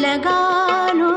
लगा लो।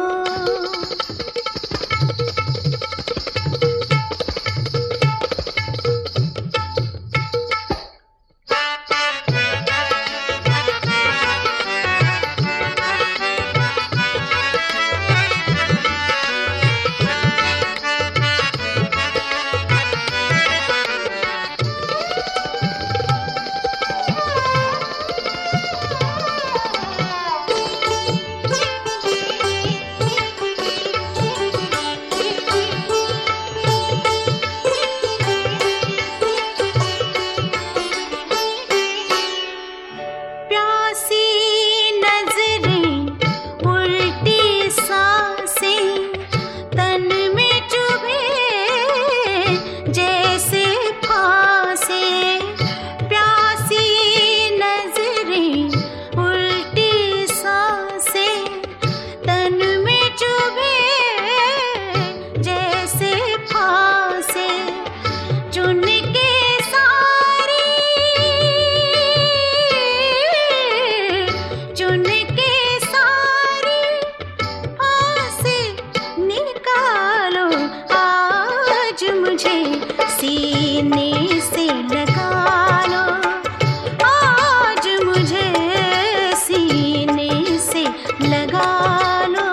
सीने से लगा लो, आज मुझे सीने से लगा लो।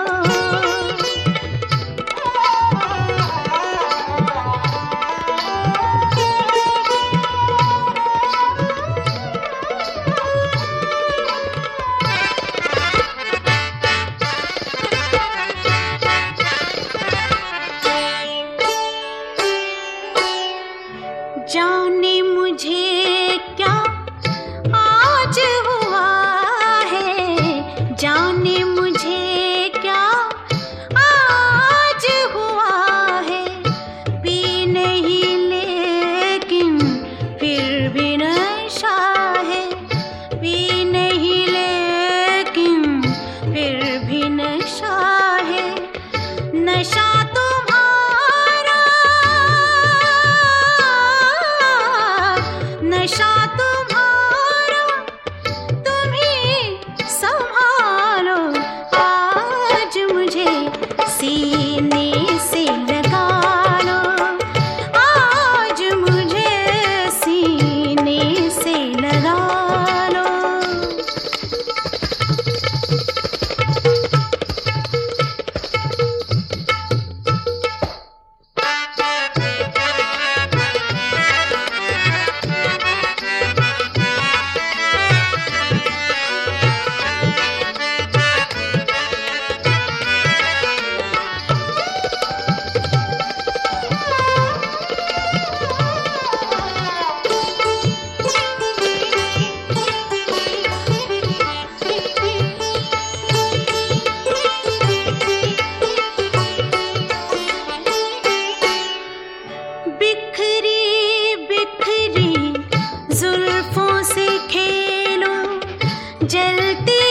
जाने मुझे क्या आज हुआ है, जाने मुझे क्या आज हुआ है। पी नहीं लेकिन फिर भी नशा है, पी नहीं लेकिन फिर भी नशा है। नशा नशा तुम्हारा, तुम ही संभालो, आज मुझे सीने से लगा लो, आज मुझे सीने से लगा लो। जुल्फों से खेलो, जलती